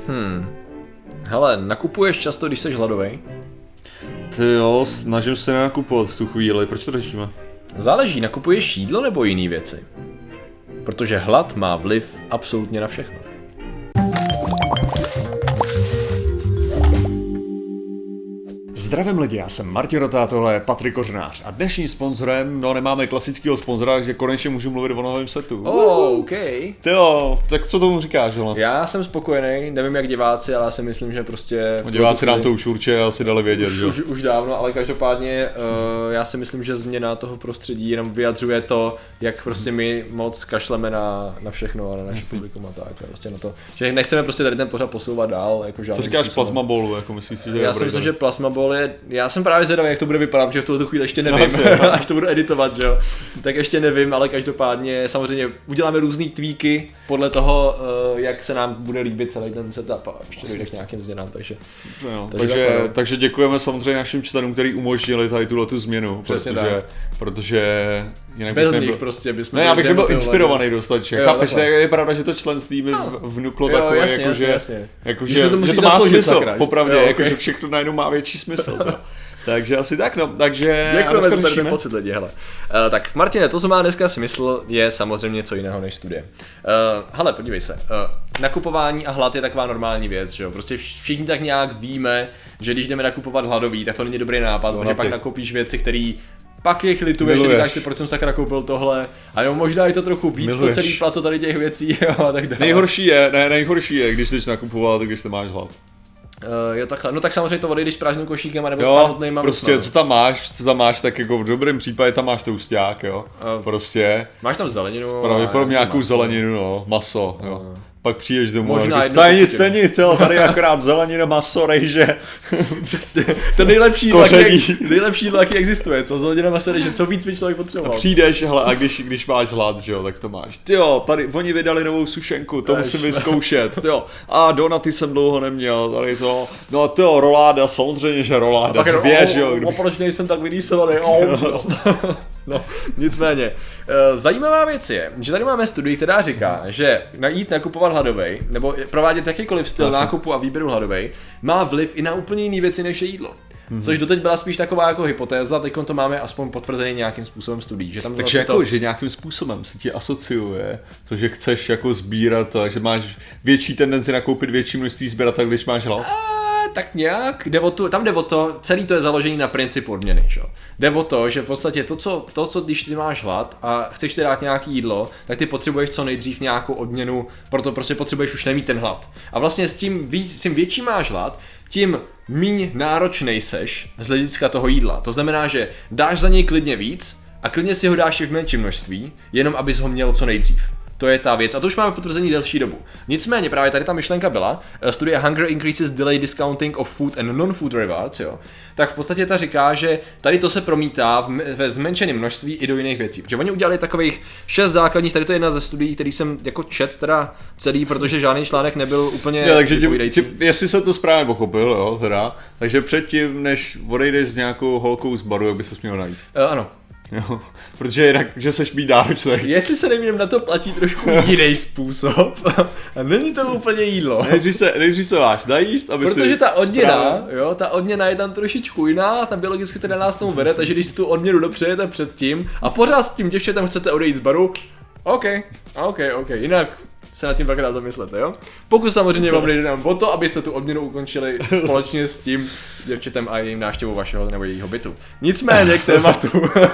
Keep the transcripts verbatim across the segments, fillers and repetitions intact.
Hmm. Hele, nakupuješ často, když jsi hladovej? Ty jo, snažím se nenakupovat v tu chvíli, proč to řešíme? Záleží, nakupuješ jídlo nebo jiné věci? Protože hlad má vliv absolutně na všechno. Zdravím lidi, já jsem Martin Rota, tohle je Patrik Kořenář a dnešním sponzorem, no nemáme klasického sponzora, takže konečně můžu mluvit o novém setu. Oh, OK. Ty jo, tak co tomu říkáš, hele? Já jsem spokojený, nevím jak diváci, ale já si myslím, že prostě... Diváci nám to už určitě asi dali vědět, už, že? Už, už dávno, ale každopádně uh, já si myslím, že změna toho prostředí jenom vyjadřuje to, jak prostě my moc kašleme na, na všechno a na naši publikum a tak. Prostě na to, že nechceme prostě tady ten pořad posouvat dál. Jako co říkáš způsobem. Plasma Ballu, jako myslíš si, že já si myslím, že Plasma Ball je, já jsem právě zvědavý, jak to bude vypadat, protože v tuhle chvíli ještě nevím, no, až to budu editovat, že jo. Tak ještě nevím, ale každopádně samozřejmě uděláme různý tweaky podle toho, jak se nám bude líbit celý ten setup a ještě dojde k nějakým změnám, takže. No, takže, takže, takhle... takže děkujeme samozřejmě našim členům, kteří umožnili tady tuhle tu změnu, přesně protože, tak. protože jinak bez bych nich nebyl, prostě bychom... Ne, já bych nebyl inspirovaný dostatečně, chápeš, tak je pravda, že to členství mi no. vnuklo jo, takové, jasně, jako, jasně, že, jasně. jako, že, že, to, že to má smysl, sakra, popravdě, jo, jako, okay. že všechno najednou má větší smysl. Takže asi tak, no, takže... Děkujeme za ten pocit lidi, hele. Uh, tak Martine, to, co má dneska smysl, je samozřejmě něco jiného než studie. Uh, hele, podívej se, uh, nakupování a hlad je taková normální věc, že jo, prostě všichni tak nějak víme, že když jdeme nakupovat hladový, tak to není dobrý nápad, no, protože pak nakoupíš věci, které pak je lituješ, že říkáš si, proč jsem sakra koupil tohle, a jo, možná je to trochu víc, Miluješ. To celý plato tady těch věcí, jo, a tak dále. Nejhorší je, ne, nejhorší je, když jsi nakupovat, když ty máš hlad. Uh, jo, takhle. No tak samozřejmě to odejdeš s prázdným košíkem a nebo jo, s pánutnejma. Prostě no. co tam máš, co tam máš, tak jako v dobrém případě tam máš tousták, jo, uh, prostě. Máš tam zeleninu. Pravděpodobně nějakou zeleninu, no, maso, jo. Uh. Pak přijdeš domů možná a tady nic není, tady akorát zelenina, maso, rejže. Přesně, to nejlepší laky, nejlepší laky existuje, co zelenina, maso, rejže, co víc by člověk potřeboval. A přijdeš, hele, a když, když máš hlad, že jo, tak to máš. Tyjo, tady oni vydali novou sušenku, to musím vyzkoušet, tyjo. A donaty jsem dlouho neměl, tady to, no a tyjo, roláda, samozřejmě, že roláda, dvě, že jo. A proč nejsem tak vyrýsovaný, no, nicméně, zajímavá věc je, že tady máme studii, která říká, že jít nakupovat hladovej, nebo provádět jakýkoliv styl Asi. nákupu a výběru hladovej, má vliv i na úplně jiné věci než je jídlo. Mm-hmm. Což doteď byla spíš taková jako hypotéza, teď to máme aspoň potvrzený nějakým způsobem studií. Že tam takže jako, to... že nějakým způsobem se ti asociuje, to, že chceš jako sbírat, že máš větší tendenci nakoupit větší množství sběrat, když máš hlad? Tak nějak, jde o to, tam jde o to, celý to je založený na principu odměny, že? Jde o to, že v podstatě to co, to, co když ty máš hlad a chceš ti dát nějaký jídlo, tak ty potřebuješ co nejdřív nějakou odměnu, proto prostě potřebuješ už nemít ten hlad. A vlastně s tím, víc, s tím větší máš hlad, tím míň náročnej seš z hlediska toho jídla. To znamená, že dáš za něj klidně víc a klidně si ho dáš i v menším množství, jenom abys ho měl co nejdřív. To je ta věc a to už máme potvrzení delší dobu. Nicméně právě tady ta myšlenka byla, studie Hunger Increases Delay Discounting of Food and Non-Food Rewards, jo, tak v podstatě ta říká, že tady to se promítá ve zmenšeném množství i do jiných věcí. Protože oni udělali takových šest základních, tady to je jedna ze studií, který jsem jako čet teda celý, protože žádný článek nebyl úplně ne, takže tě, tě, jestli se to správně pochopil, jo, teda, takže předtím, než odejdeš s nějakou holkou z baru, jak by se směl najíst. Uh, ano. Jo, protože jinak, že seš být náročný. Jestli se nevím, na to platí trošku jiný způsob a není to úplně jídlo. Nejdřív se, nejdřív se máš najíst, aby protože si ta odměna, správně... jo, ta odměna je tam trošičku jiná, tam biologicky teda nás tomu vede, takže když si tu odměnu dopřejete předtím a pořád s tím děvčetem chcete odejít z baru, OK, OK, OK, jinak se nad tím pak dá zamyslete, jo? Pokud samozřejmě vám nejde nám o to, abyste tu odměnu ukončili společně s tím děvčetem a jejím návštěvou vašeho nebo jejího bytu. Nicméně k tématu.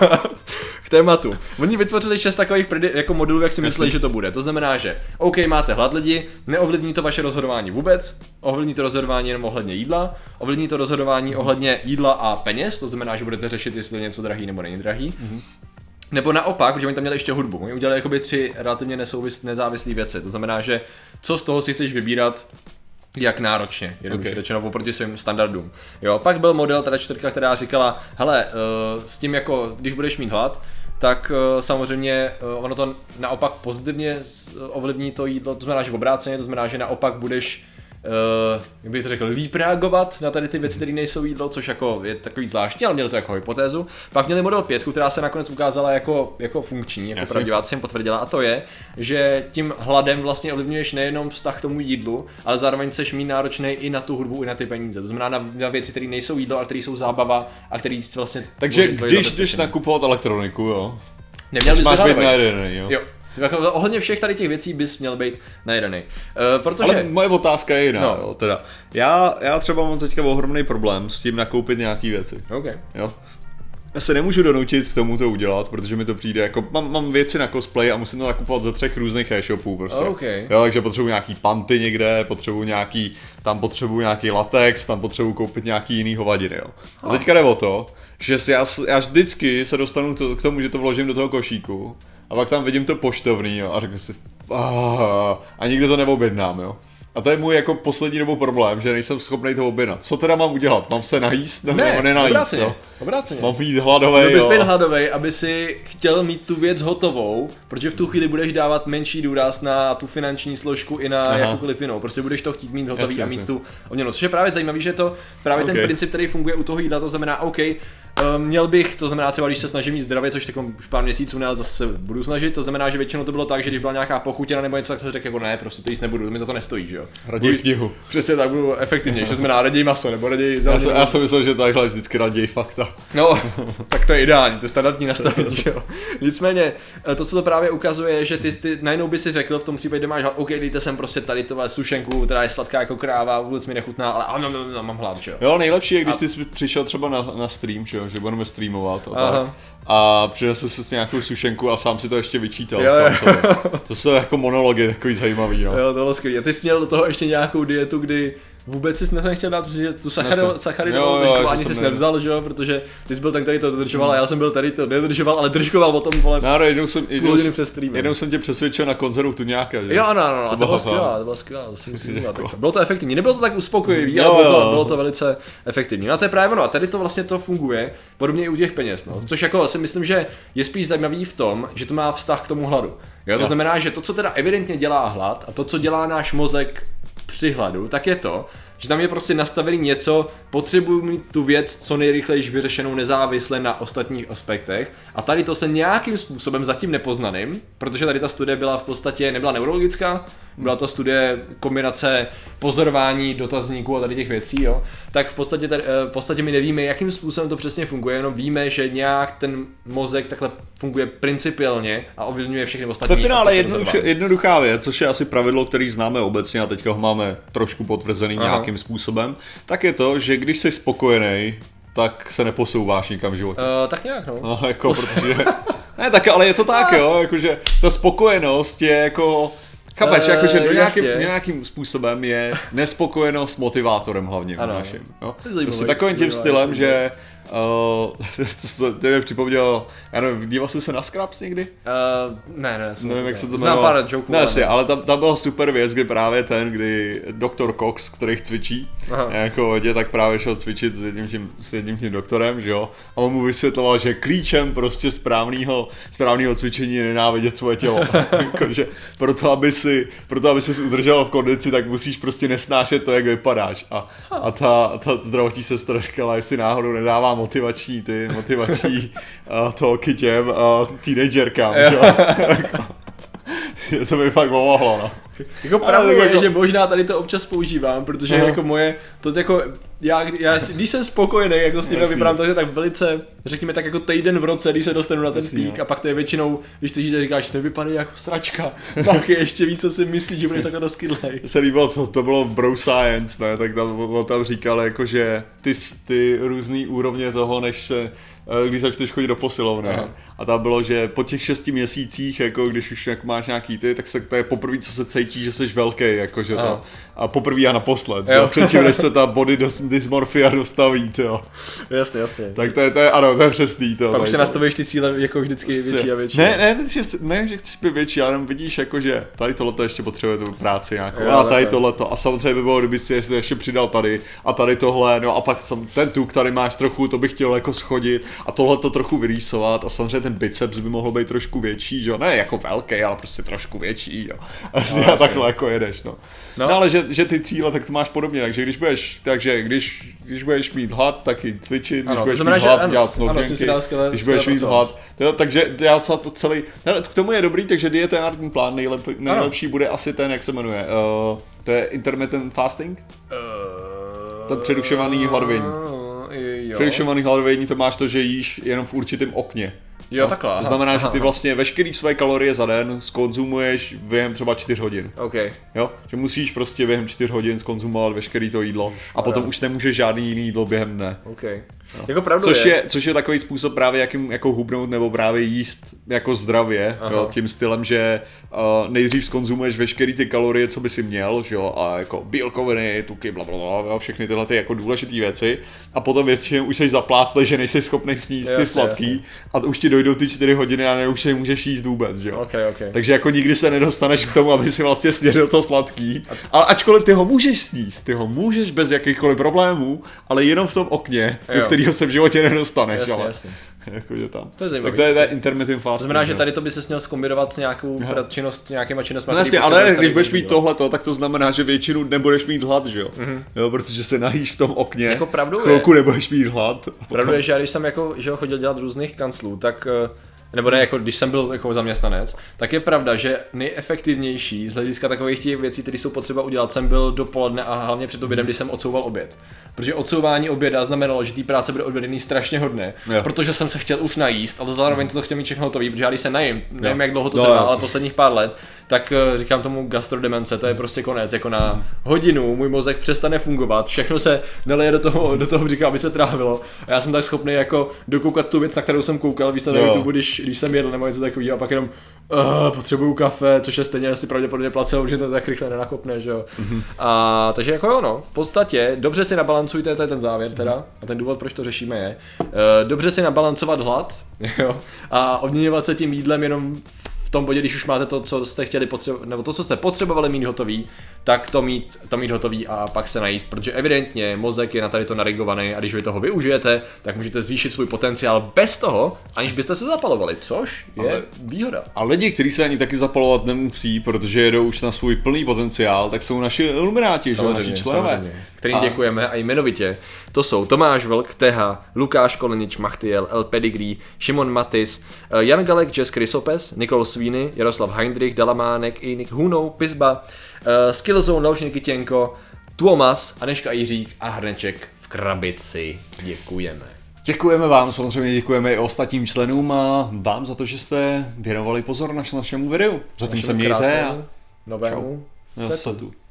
k tématu. Oni vytvořili šest takových predi- jako modelů, jak si myslí, že to bude. To znamená, že OK, máte hlad lidi, neovlivní to vaše rozhodování vůbec, ovlivní to rozhodování jenom ohledně jídla, ovlivní to rozhodování ohledně jídla a peněz, to znamená, že budete řešit, jestli je něco drahý nebo není drahý. Mm-hmm. Nebo naopak, protože oni tam měli ještě hudbu, oni udělali jakoby tři relativně nesouvis, nezávislé věci, to znamená, že co z toho si chceš vybírat, jak náročně, jednoduše okay. řečeno oproti svým standardům. Jo, pak byl model, teda čtvrtka, která říkala, hele, uh, s tím jako, když budeš mít hlad, tak uh, samozřejmě uh, ono to naopak pozitivně ovlivní to jídlo, to znamená, že v obráceně, to znamená, že naopak budeš Uh, jak bych to řekl, líp reagovat na tady ty věci, které nejsou jídlo, což jako je takový zvláštní, ale mělo to jako hypotézu. Pak měli model pět, která se nakonec ukázala jako, jako funkční, jako pravdivá, co jsem potvrdila, a to je, že tím hladem vlastně ovlivňuješ nejenom vztah k tomu jídlu, ale zároveň seš mít náročný i na tu hudbu, i na ty peníze. To znamená na, na věci, které nejsou jídlo, ale které jsou zábava a které vlastně. Takže když jdeš nakupovat elektroniku, jo. Neměl bys máš být na jeden, jo. jo. Ohledně všech tady těch věcí bys měl být najedený. Uh, protože... Ale moje otázka je jiná, no. jo, teda. Já, já třeba mám teďka ohromný problém s tím nakoupit nějaký věci. Okay. Jo. Já se nemůžu donutit k tomu to udělat, protože mi to přijde jako, mám, mám věci na cosplay a musím to nakupovat ze třech různých e-shopů prostě. Okay. Jo, takže potřebuji nějaký panty někde, potřebuji nějaký, tam potřebuji nějaký latex, tam potřebuji koupit nějaký jiný hovadiny, jo. A teďka jde o to, že já, já vždycky se dostanu to, k tomu, že to vložím do toho košíku a pak tam vidím to poštovný, jo, a řeknu si a nikdy to neobjednám, jo. A to je můj jako poslední dobou problém, že nejsem schopný to objednat. Co teda mám udělat? Mám se najíst nebo ne, nenajíst? obráceně, jo? obráceně. Mám jít hladovej, jo. jo. Být hladovej, aby si chtěl mít tu věc hotovou, protože v tu chvíli budeš dávat menší důraz na tu finanční složku i na Aha. jakoukoliv jinou. Prostě budeš to chtít mít hotový jasně, a mít jasně. tu odměnu. Což je právě zajímavý, že to právě okay. ten princip, který funguje u toho jídla, to znamená OK, měl bych, to znamená třeba, když se snažím jít zdravě, což tak už pár měsíců ne, ale zase budu snažit, to znamená, že většinou to bylo tak, že když byla nějaká pochutina nebo něco, tak jsem řekl jako ne, prostě to jíst nebudu, to mi za to nestojí, že jo. Raději knihu. Přesně tak, budu efektivnější, to znamená raději maso nebo raději zelený. Já, já jsem myslel, že takhle vždycky raději fakta. No, tak to je ideální, to je standardní nastavení, že jo. Nicméně, to, co to právě ukazuje, je, že ty, ty najednou by si řekl v tom případě, že máš OK, dejte sem prostě tady tohle sušenku, která je sladká jako kráva, vůbec mi nechutná, ale no, no, no, mám hlad, že jo. Jo, nejlepší je, když a... ty přišel třeba na, na stream, že jo, že budeme streamovat. A, a přinesl si nějakou sušenku a sám si to ještě vyčítal. Jo, sám sobě. To jsou jako monology takový zajímavý, no. Jo, to bylo skvělé. A ty jsi měl do toho ještě nějakou dietu, kdy vůbec jsi nechtěl dát, protože tu sacharidovou držku ani jsi nevzal, že jo, protože ty jsi byl ten, který to dodržoval a já jsem byl tady to nedodržoval, ale držkoval o tom, vole, no, jednou jsem, jednou, jednou jsem tě přesvědčil na konzervu tuňáka, že? Jo, no, no, to, to bylo skvělá, to bylo skvělá, to si musím dělat. Bylo to efektivní, nebylo to tak uspokojivý, ale bylo to, bylo to velice efektivní. No a to je právě ono, a tady to vlastně to funguje, podobně i u těch peněz, no, což jako si myslím, že je spíš zajímavý v tom, že to má vztah k tomu hladu. Jo, to jo. znamená, že to, co teda evidentně dělá hlad a to, co dělá náš mozek při hladu, tak je to, že tam je prostě nastavený něco, potřebuji mít tu věc co nejrychleji vyřešenou nezávisle na ostatních aspektech a tady to se nějakým způsobem zatím nepoznaným, protože tady ta studie byla v podstatě, nebyla neurologická, byla to studie kombinace pozorování dotazníků a tady těch věcí, jo, tak v podstatě, tady, v podstatě my nevíme, jakým způsobem to přesně funguje, jenom víme, že nějak ten mozek takhle funguje principiálně a ovlivňuje všechny ostatní. Ve finále jednoduchá, jednoduchá věc, což je asi pravidlo, který známe obecně a teďka ho máme trošku potvrzený Aha. nějakým způsobem, tak je to, že když jsi spokojený, tak se neposouváš nikam v životě. Uh, tak nějak, no. No, jako, protože... Ne, tak, ale je to tak, jo, jakože ta spokojenost je jako... Chápeš, uh, jakože do nějakým, nějakým způsobem je nespokojenost motivátorem hlavně naším. No? Prostě takovým tím stylem, že uh, to, to mě připomnělo, já nevím, díval jsi se na Scraps někdy? Uh, ne, ne, ne. Nevím, jak se to Znám pár joků. Ne, asi, ale tam, tam byla super věc, kdy právě ten, kdy doktor Cox, který cvičí, jako hodě, tak právě šel cvičit s jedním tím, s jedním tím doktorem, že jo, a on mu vysvětloval, že klíčem prostě správného, správného cvičení je nenávidět svoje tělo. Jakože proto, aby si, proto, aby ses udržel v kondici, tak musíš prostě nesnášet to, jak vypadáš. A, a ta, ta zdravotní sestra říkala, jestli náhodou nedává motivační, ty motivační uh, talky těm uh, teenagerkám, že jo. To by fakt pomohlo, no. Jako pravda je, jako... že možná tady to občas používám, protože uh-huh. jako moje, to jako, já, já když jsem spokojený, jak to s tím vypadám, takže tak velice, řekněme tak jako týden v roce, když se dostanu na ten Jasný, pík, no. A pak to je většinou, když ty žiješ, říkáš, nevypadá jako sračka, tak ještě víc, co si myslíš, že budeš takhle doskydlej. Se líbilo, to, to bylo v Bro Science, ne, tak tam, on tam říkal, jako, že ty, ty různý úrovně toho, než se když začneš chodit do posilovny. Aha. A tam bylo, že po těch šesti měsících, jako když už jak máš nějaký ty, tak se, to je poprvé, co se cítí, že jsi velký, jakože to. A poprvé a naposled, že? Předtím, než se ta body dysmorfia dostaví, jo. Jasně, jasně. Tak to je, to je, ano, to je přesný, to. Pak už se nastavíš ty cíle jako vždycky prostě větší a větší. Ne, ne, že, ne, že chceš být větší, ale vidíš, jako, že tady tohleto ještě potřebuje tu práci nějakou, jo, a tady tohleto. A samozřejmě by bylo, kdyby si ještě přidal tady a tady tohle, no a pak ten tuk, tady máš trochu, to bych chtěl jako schodit. a tohle to trochu vyrýsovat a samozřejmě ten biceps by mohl být trošku větší, že jo, ne jako velký, ale prostě trošku větší, jo. A no, takhle jako jedeš, no. No, no ale že, že ty cíle, tak to máš podobně, takže když budeš, takže když, když budeš mít hlad, tak i cvičit, když ano, budeš znamená, mít hlad, ano, dělat složenky, když budeš mít hlad, to, takže já se to celý, ne, k tomu je dobrý, takže dietární plán nejlep, nejlepší ano. bude asi ten, jak se jmenuje, uh, to je intermittent fasting? Uh, to přerušovaný hladovění. Přerušovaný hladovění, to máš to, že jíš jenom v určitém okně. Jo, takhle. To znamená, aha, že ty vlastně veškerý své kalorie za den skonzumuješ během třeba čtyři hodin. Okay. Jo? Že musíš prostě během čtyř hodin skonzumovat veškerý to jídlo a potom už nemůžeš žádný jiný jídlo během dne. Okay. No. Jako pravdu což, je. je, což je takový způsob právě jakým jako hubnout nebo právě jíst jako zdravě, jo? Tím stylem, že uh, nejdřív skonzumuješ veškerý ty kalorie, co by si měl, že jo? A jako bílkoviny, tuky, blablabla, všechny tyhle ty jako důležité věci a potom většinou už jsi zapláclej, že nejsi schopný sníst jasně, ty sladký jasně. A už ti dojdou ty čtyři hodiny a ne už je můžeš jíst vůbec, že jo? Okay, okay. Takže jako nikdy se nedostaneš k tomu, aby si vlastně snědl to sladký, ale ačkoliv ty ho můžeš sníst, ty ho můžeš bez jakýchkoliv problémů, ale jenom v tom okně, jo. Do kterého se v životě nedostaneš, jasně, ale jasně. Jakože tam. To je zajímavé. Tak to je, to je intermittent fasting. To znamená, že tady to by se měl zkombinovat s nějakou činnost, nějakýma činnostmi. No jasně, ale když budeš mít tohleto, tak to znamená, že většinu nebudeš mít hlad, že jo? Mm-hmm. Jo, protože se najíš v tom okně. Jako pravdou chvilku je. Nebudeš mít hlad. Pravdou je, že já když jsem jako, že chodil dělat různých kanclů, tak nebo ne, jako když jsem byl jako zaměstnanec, tak je pravda, že nejefektivnější z hlediska takových těch věcí, které jsou potřeba udělat, jsem byl dopoledne a hlavně před obědem, když jsem odsouval oběd. Protože odsouvání oběda znamenalo, že té práce bude odvedený strašně hodně, jo. Protože jsem se chtěl už najíst, ale zároveň to chtěl mít všechno hotový, protože já když se najím, nevím jak dlouho to trvá, ale posledních pár let, tak říkám tomu gastrodemence, to je prostě konec, jako na hodinu můj mozek přestane fungovat, všechno se neleje do toho, do toho břicha, aby se trávilo. A já jsem tak schopný jako dokoukat tu věc, na kterou jsem koukal, víš se na YouTube, když, když jsem jedl nebo něco takového a pak jenom uh, potřebuju kafe, což je stejně asi pravděpodobně placebo, že to tak rychle nenakopne, že jo. Mm-hmm. A takže jako jo no, v podstatě dobře si nabalancujte, to je ten závěr teda, a ten důvod, proč to řešíme je, uh, dobře si nabalancovat hlad, jo, a odměňovat se tím jídlem jenom v tom bodě, když už máte to, co jste chtěli potřebovat, nebo to, co jste potřebovali mít hotový, tak to mít, to mít hotový a pak se najíst, protože evidentně mozek je na tady to narigovaný a když vy toho využijete, tak můžete zvýšit svůj potenciál bez toho, aniž byste se zapalovali, což je ale, výhoda. A lidi, kteří se ani taky zapalovat nemusí, protože jedou už na svůj plný potenciál, tak jsou naši ilumináti, že naši členové. Kterým a... děkujeme a jmenovitě. To jsou Tomáš Vlk, Teha, Lukáš Kolenič, Machtiel, El Pedigree, Šimon Matis, Jan Galek, Jess Krysopes, Nikol Svíny, Jaroslav Heindrich, Dalamánek, Inik Hunou, Pizba, Skillzone, Leoš Nikitěnko, Tuomas, Aneška Jiřík a Hrneček v krabici. Děkujeme. Děkujeme vám, samozřejmě děkujeme i ostatním členům a vám za to, že jste věnovali pozor naš, našemu videu. Zatím se mějte a novému setu.